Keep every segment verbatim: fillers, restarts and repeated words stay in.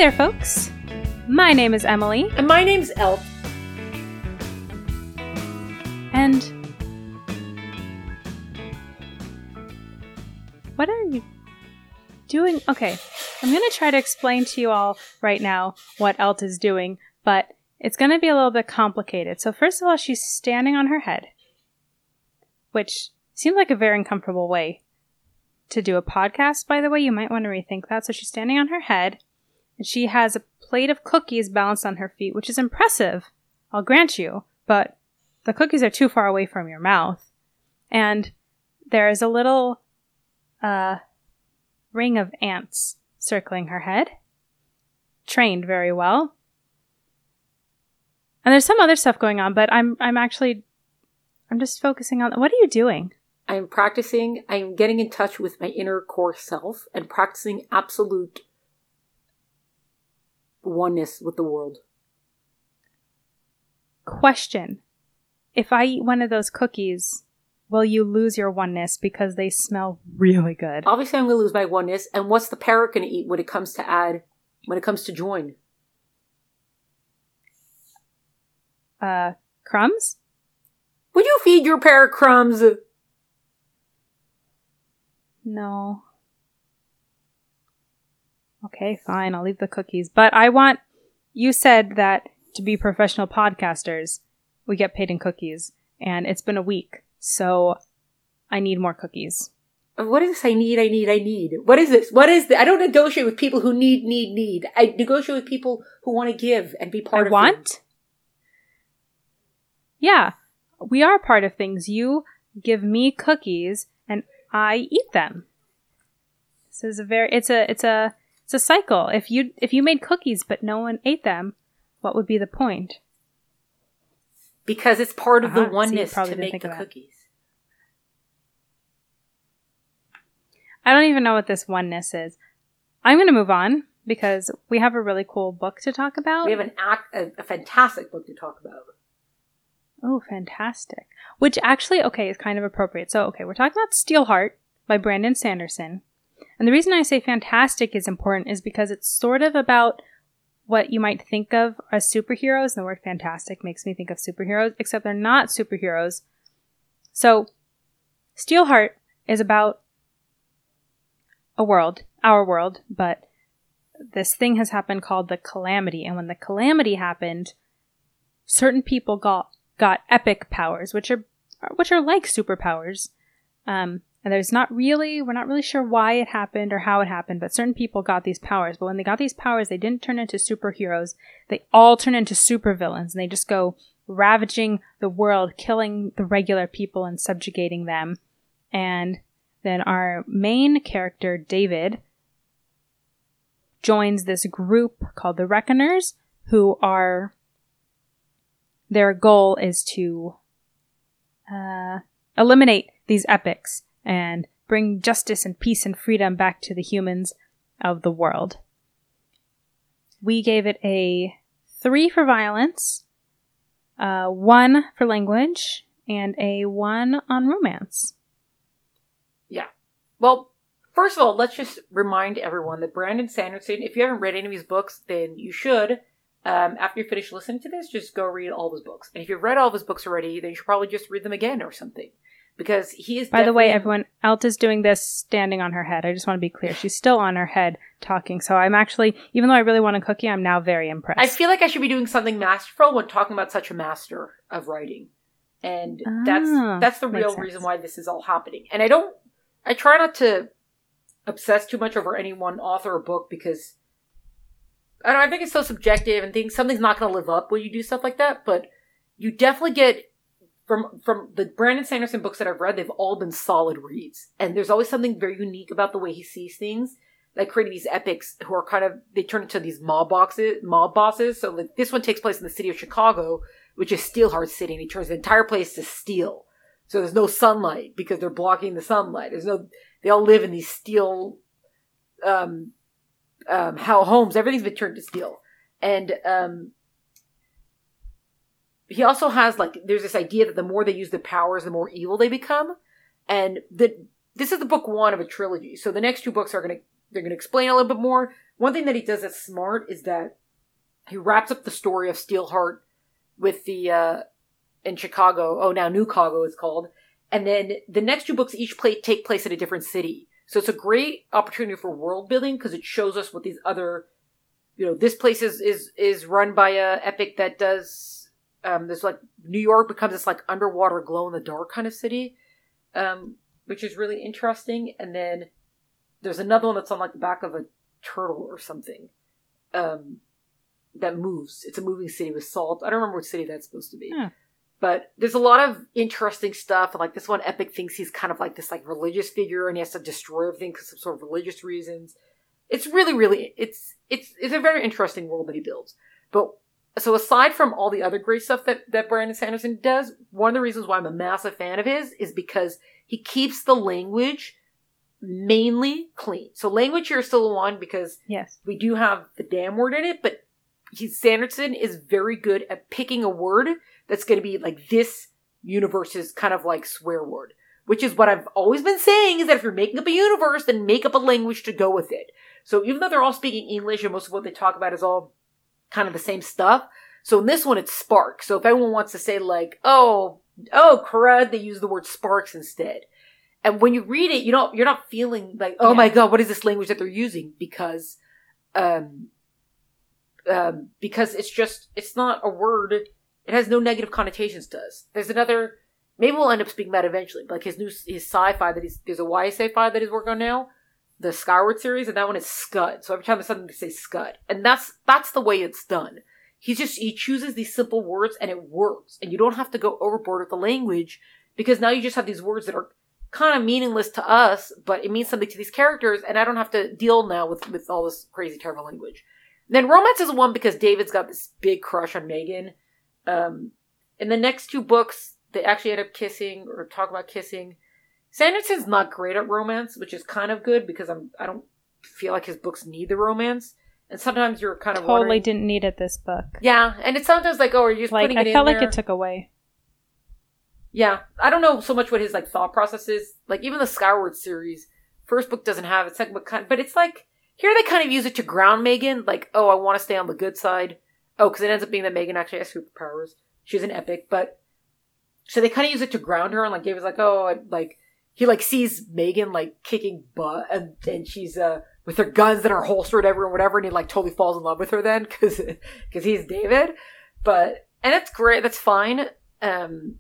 there, folks. My name is Emily. And my name's Elt. And what are you doing? Okay, I'm going to try to explain to you all right now what Elt is doing, but it's going to be a little bit complicated. So first of all, she's standing on her head, which seems like a very uncomfortable way to do a podcast, by the way. You might want to rethink that. So she's standing on her head, and she has a plate of cookies balanced on her feet, which is impressive, I'll grant you, but the cookies are too far away from your mouth. And there is a little uh, ring of ants circling her head, trained very well. And there's some other stuff going on, but I'm I'm actually, I'm just focusing on, what are you doing? I'm practicing, I'm getting in touch with my inner core self and practicing absolute oneness with the world. Question. If I eat one of those cookies, will you lose your oneness because they smell really good? Obviously I'm going to lose my oneness, and what's the parrot going to eat when it comes to add, when it comes to join? Uh, crumbs? Would you feed your parrot crumbs? No. Okay, fine, I'll leave the cookies. But I want, you said that to be professional podcasters, we get paid in cookies. And it's been a week, so I need more cookies. What is this I need, I need, I need? What is this? What is this? I don't negotiate with people who need, need, need. I negotiate with people who want to give and be part I of want? things. Yeah, we are part of things. You give me cookies, and I eat them. This is a very, it's a, it's a, it's a cycle. If you, if you made cookies, but no one ate them, what would be the point? Because it's part of uh-huh. the oneness so to make the cookies. I don't even know what this oneness is. I'm going to move on because we have a really cool book to talk about. We have an act, a, a fantastic book to talk about. Oh, fantastic. Which actually, okay, is kind of appropriate. So, okay, we're talking about Steelheart by Brandon Sanderson. And the reason I say fantastic is important is because it's sort of about what you might think of as superheroes. And the word fantastic makes me think of superheroes, except they're not superheroes. So, Steelheart is about a world, our world, but this thing has happened called the Calamity. And when the Calamity happened, certain people got got epic powers, which are which are like superpowers. Um, and there's not really, we're not really sure why it happened or how it happened, but certain people got these powers. But when they got these powers, they didn't turn into superheroes. They all turn into supervillains, and they just go ravaging the world, killing the regular people and subjugating them. And then our main character, David, joins this group called the Reckoners, who are, their goal is to uh, eliminate these epics and bring justice and peace and freedom back to the humans of the world. We gave it a three for violence, uh, one for language, and a one on romance. Yeah. Well, first of all, let's just remind everyone that Brandon Sanderson, if you haven't read any of his books, then you should. Um, after you finish listening to this, just go read all of his books. And if you've read all of his books already, then you should probably just read them again or something. Because he is By the way, everyone, Elt is doing this standing on her head. I just want to be clear. She's still on her head talking. So I'm actually, even though I really want a cookie, I'm now very impressed. I feel like I should be doing something masterful when talking about such a master of writing. And ah, that's that's the real reason why this is all happening. And I don't, I try not to obsess too much over any one author or book because I don't know, I think it's so subjective and things, something's not going to live up when you do stuff like that, but you definitely get, from from the Brandon Sanderson books that I've read, they've all been solid reads. And there's always something very unique about the way he sees things, like creating these epics who are kind of, they turn into these mob boxes, mob bosses. So like this one takes place in the city of Chicago, which is Steelheart City, and he turns the entire place to steel. So there's no sunlight because they're blocking the sunlight. There's no, they all live in these steel, um, um, how homes, everything's been turned to steel. And, um, he also has, like, there's this idea that the more they use their powers, the more evil they become. And the, this is the book one of a trilogy. So the next two books are going to, they're going to explain a little bit more. one thing that he does that's smart is that he wraps up the story of Steelheart with the, uh, in Chicago, oh, now New Chicago it's called, and then the next two books each play, take place in a different city. So it's a great opportunity for world building because it shows us what these other, you know, this place is, is, is run by a epic that does, um, there's like, New York becomes this like underwater glow in the dark kind of city, um, which is really interesting. And then there's another one that's on like the back of a turtle or something, um, that moves. It's a moving city with salt. I don't remember what city that's supposed to be. Yeah. But there's a lot of interesting stuff. Like this one epic thinks he's kind of like this like religious figure and he has to destroy everything because of sort of religious reasons. It's really, really, it's, it's, it's a very interesting world that he builds. But, so aside from all the other great stuff that, that Brandon Sanderson does, one of the reasons why I'm a massive fan of his is because he keeps the language mainly clean. So language here is still one because yes, we do have the damn word in it, but he, Sanderson is very good at picking a word that's going to be like this universe's kind of like swear word, which is what I've always been saying is that if you're making up a universe, then make up a language to go with it. So even though they're all speaking English and most of what they talk about is all kind of the same stuff. So in this one, it's spark. So if anyone wants to say like, oh, oh, crud, they use the word sparks instead. And when you read it, you don't, you're not feeling like, oh yeah. my God, what is this language that they're using? Because, um, um, because it's just, it's not a word. It has no negative connotations to us. There's another, maybe we'll end up speaking about it eventually, but like his new, his sci-fi that he's, there's a Y A sci-fi that he's working on now, the Skyward series, and that one is Scud. So every time there's something to say Scud. And that's, that's the way it's done. He's just, he chooses these simple words and it works. And you don't have to go overboard with the language because now you just have these words that are kind of meaningless to us, but it means something to these characters, and I don't have to deal now with, with all this crazy, terrible language. And then romance is one because David's got this big crush on Megan. Um, in the next two books, they actually end up kissing or talk about kissing. Sanderson's not great at romance, which is kind of good because I'm, I don't feel like his books need the romance. And sometimes you're kind of totally wondering, didn't need it this book. Yeah, and it's sometimes like, oh, are you just like, putting it I in felt there? like it took away. Yeah, I don't know so much what his like thought process is. Like even the Skyward series, first book doesn't have it, second book kind, but it's like here they kind of use it to ground Megan. Like, oh, I want to stay on the good side. Oh, because it ends up being that Megan actually has superpowers. She's an epic, but so they kind of use it to ground her. And like David's like, oh, I, like he like sees Megan like kicking butt, and and she's uh with her guns that are holstered everywhere, or whatever, and he like totally falls in love with her then because because he's David. But and it's great. That's fine. Um.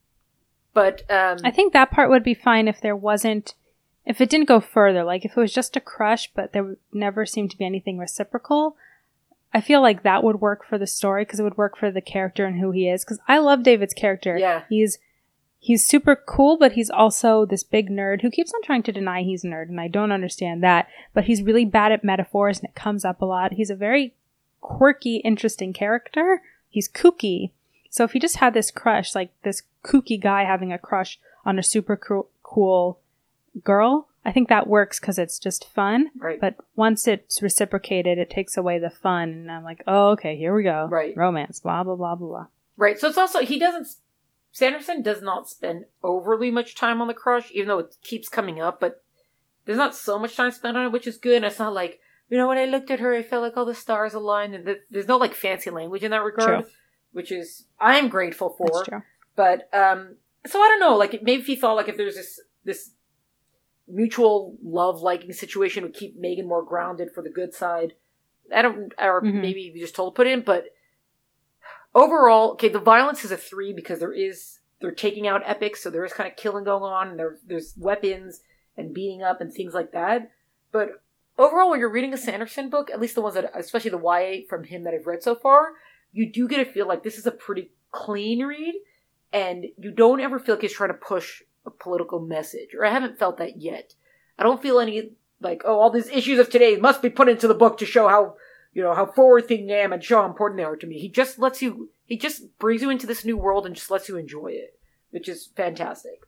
But um, I think that part would be fine if there wasn't, if it didn't go further. Like if it was just a crush, but there never seemed to be anything reciprocal. I feel like that would work for the story because it would work for the character and who he is. Because I love David's character. Yeah, he's he's super cool, but he's also this big nerd who keeps on trying to deny he's a nerd, and I don't understand that. But he's really bad at metaphors, and it comes up a lot. He's a very quirky, interesting character. He's kooky. So if he just had this crush, like this kooky guy having a crush on a super cool, cool girl, I think that works because it's just fun. Right. But once it's reciprocated, it takes away the fun. And I'm like, oh, okay, here we go. Right. Romance, blah, blah, blah, blah, blah. Right. So it's also, he doesn't, Sanderson does not spend overly much time on the crush, even though it keeps coming up. But there's not so much time spent on it, which is good. And it's not like, you know, when I looked at her, I felt like all the stars aligned. And the, there's no like fancy language in that regard. True. Which is, I'm grateful for. That's true. But, um, so I don't know, like, maybe if he thought, like, if there's this, this mutual love-liking situation would keep Megan more grounded for the good side. I don't, or mm-hmm. maybe we just told to put in, but overall, okay, the violence is a three because there is, they're taking out epics, so there is kind of killing going on, and there, there's weapons and beating up and things like that. But overall, when you're reading a Sanderson book, at least the ones that, especially the Y A from him that I've read so far, you do get a feel like this is a pretty clean read, and you don't ever feel like he's trying to push a political message, or I haven't felt that yet. I don't feel any, like, oh, all these issues of today must be put into the book to show how, you know, how forward-thinking I am and show how important they are to me. He just lets you, he just brings you into this new world and just lets you enjoy it, which is fantastic.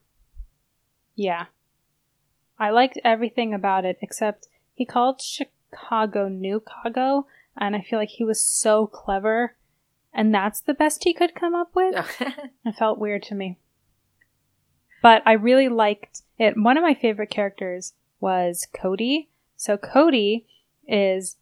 Yeah. I liked everything about it, except he called Chicago New Chicago, and I feel like he was so clever. And that's the best he could come up with? It felt weird to me. But I really liked it. One of my favorite characters was Cody. So Cody is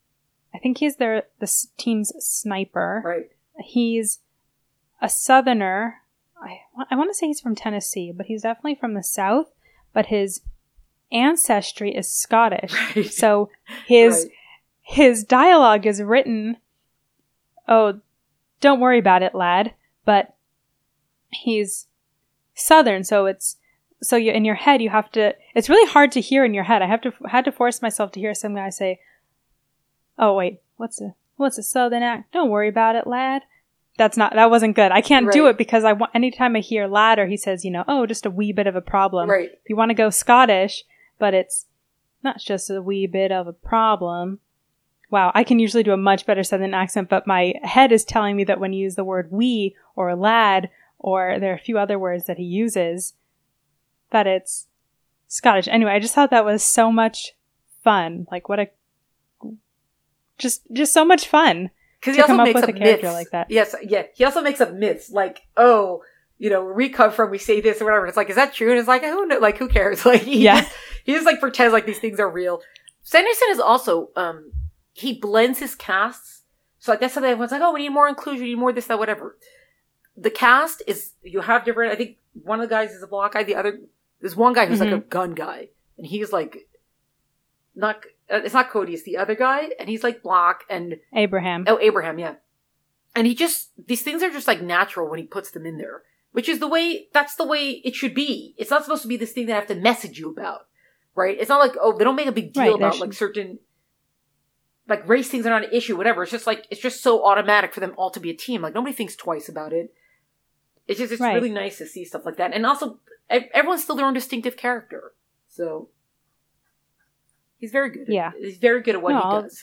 I think he's their the s- team's sniper. Right. He's a Southerner. I, I want to say he's from Tennessee, but he's definitely from the South. But his ancestry is Scottish. Right. So his Right. his dialogue is written, oh, don't worry about it, lad. But he's Southern, so it's so you in your head you have to. It's really hard to hear in your head. I have to had to force myself to hear some guy say, "Oh wait, what's a what's a Southern act? Don't worry about it, lad." That's not, that wasn't good. I can't Right. do it because I want, anytime I hear lad or he says, you know, oh, just a wee bit of a problem. Right. You want to go Scottish, but it's not just a wee bit of a problem. Wow, I can usually do a much better Southern accent, but my head is telling me that when you use the word wee or lad, or there are a few other words that he uses, that it's Scottish. Anyway, I just thought that was so much fun. Like, what a, just, just so much fun. Because to he also come up makes with up a character myths. like that. Yes, yeah. He also makes up myths like, oh, you know, where we come from, we say this or whatever. It's like, is that true? And it's like, who knows? Like, who cares? Like, he Yeah. just, he just like pretends like these things are real. Sanderson is also, um, he blends his casts. So like that's something everyone's like, oh, we need more inclusion, we need more this, that, whatever. The cast is, you have different, I think one of the guys is a black guy, the other, there's one guy who's Mhm. like a gun guy. And he's like, not, uh, it's not Cody, it's the other guy. And he's like black and, Abraham. oh, Abraham, yeah. And he just, these things are just like natural when he puts them in there. Which is the way, that's the way it should be. It's not supposed to be this thing that I have to message you about. Right? It's not like, oh, they don't make a big deal Right, about should- like certain, like race things are not an issue, whatever. It's just like, it's just so automatic for them all to be a team. Like nobody thinks twice about it. It's just, it's Right. really nice to see stuff like that. And also, ev- everyone's still their own distinctive character. So, he's very good. at- Yeah. He's very good at what No, he I'll- does.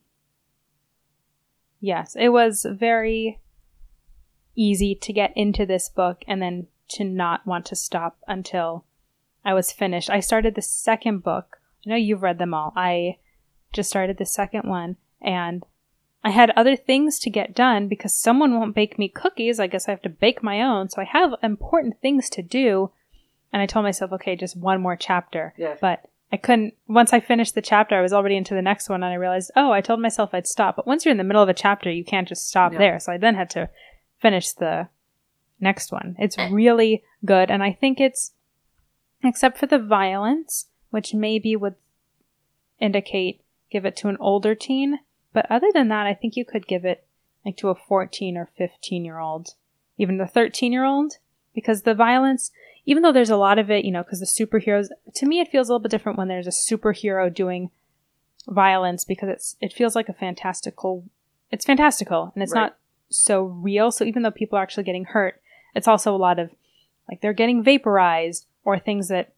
Yes, it was very easy to get into this book and then to not want to stop until I was finished. I started the second book. I know you've read them all. I just started the second one and I had other things to get done because someone won't bake me cookies. I guess I have to bake my own. So I have important things to do. And I told myself, okay, just one more chapter. Yeah. But I couldn't, once I finished the chapter, I was already into the next one and I realized, oh, I told myself I'd stop. But once you're in the middle of a chapter, you can't just stop Yeah. there. So I then had to finish the next one. It's Eh. really good. And I think it's, except for the violence, which maybe would indicate give it to an older teen. But other than that, I think you could give it like to a fourteen or fifteen year old, even the thirteen year old, because the violence, even though there's a lot of it, you know, because the superheroes, to me, it feels a little bit different when there's a superhero doing violence because it's, it feels like a fantastical, it's fantastical and it's Right. not so real. So even though people are actually getting hurt, it's also a lot of like they're getting vaporized or things that,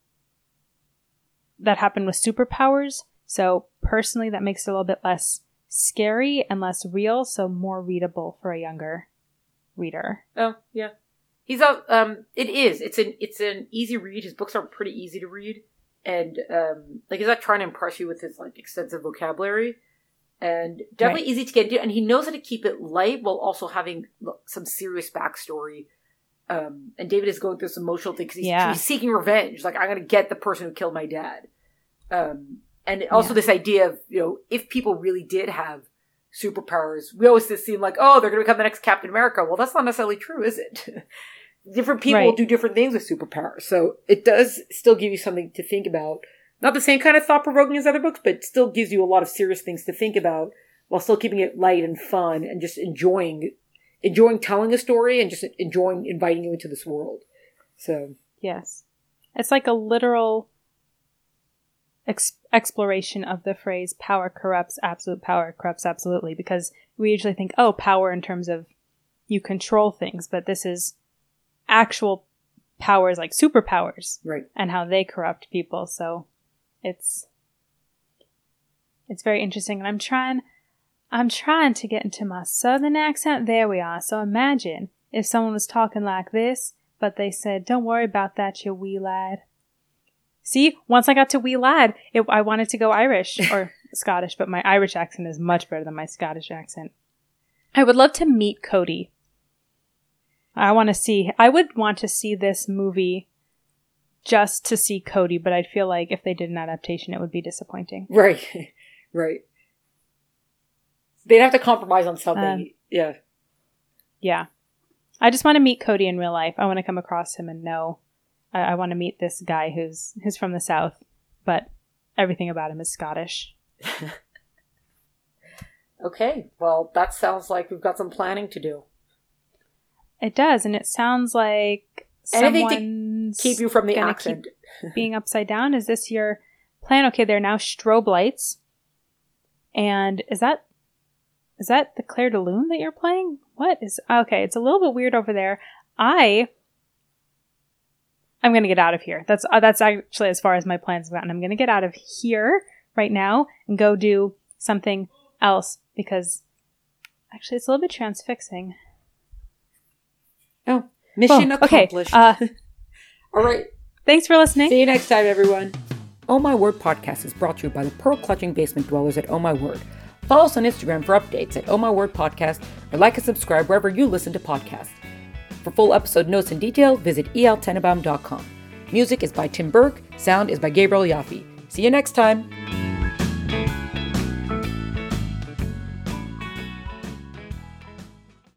that happen with superpowers. So personally, that makes it a little bit less scary and less real. So more readable for a younger reader. Oh, yeah. He's a, um, it is. It's an, it's an easy read. His books are pretty easy to read. And, um, like, he's not trying to impress you with his, like, extensive vocabulary. And definitely Right. easy to get into. And he knows how to keep it light while also having some serious backstory. Um, and David is going through some emotional things. He's, Yeah. he's seeking revenge. Like, I'm going to get the person who killed my dad. Um, and also Yeah. this idea of, you know, if people really did have superpowers, we always just seem like, oh, they're going to become the next Captain America. Well, that's not necessarily true, is it? Different people Right. do different things with superpowers. So it does still give you something to think about. Not the same kind of thought-provoking as other books, but it still gives you a lot of serious things to think about while still keeping it light and fun and just enjoying enjoying telling a story and just enjoying inviting you into this world. So, Yes. It's like a literal ex- exploration of the phrase power corrupts, absolute power corrupts absolutely, because we usually think, oh, power in terms of you control things, but this is actual powers like superpowers right. and how they corrupt people. So it's it's very interesting. And I'm trying I'm trying to get into my southern accent. There we are. So imagine if someone was talking like this, but they said, don't worry about that, you wee lad. See, once I got to wee lad, it, I wanted to go Irish or Scottish, but my Irish accent is much better than my Scottish accent. I would love to meet Cody. I want to see, I would want to see this movie just to see Cody, but I'd feel like if they did an adaptation, it would be disappointing. Right. Right. They'd have to compromise on something. Um, yeah. Yeah. I just want to meet Cody in real life. I want to come across him and know. I, I want to meet this guy who's who's from the South, but everything about him is Scottish. Okay. Well, that sounds like we've got some planning to do. It does, and it sounds like Anything someone's to keep you from the gonna accent. keep being upside down. Is this your plan? Okay, there are now strobe lights. And is that is that the Claire de Lune that you're playing? What is okay? It's a little bit weird over there. I I'm gonna get out of here. That's uh, that's actually as far as my plans have gotten. I'm gonna get out of here right now and go do something else because actually it's a little bit transfixing. Oh, mission oh, okay. accomplished. Uh, All right. Thanks for listening. See you next time, everyone. Oh My Word podcast is brought to you by the pearl-clutching basement dwellers at Oh My Word. Follow us on Instagram for updates at Oh My Word Podcast, or like and subscribe wherever you listen to podcasts. For full episode notes and detail, visit e l tenenbaum dot com. Music is by Tim Burke. Sound is by Gabriel Yaffe. See you next time.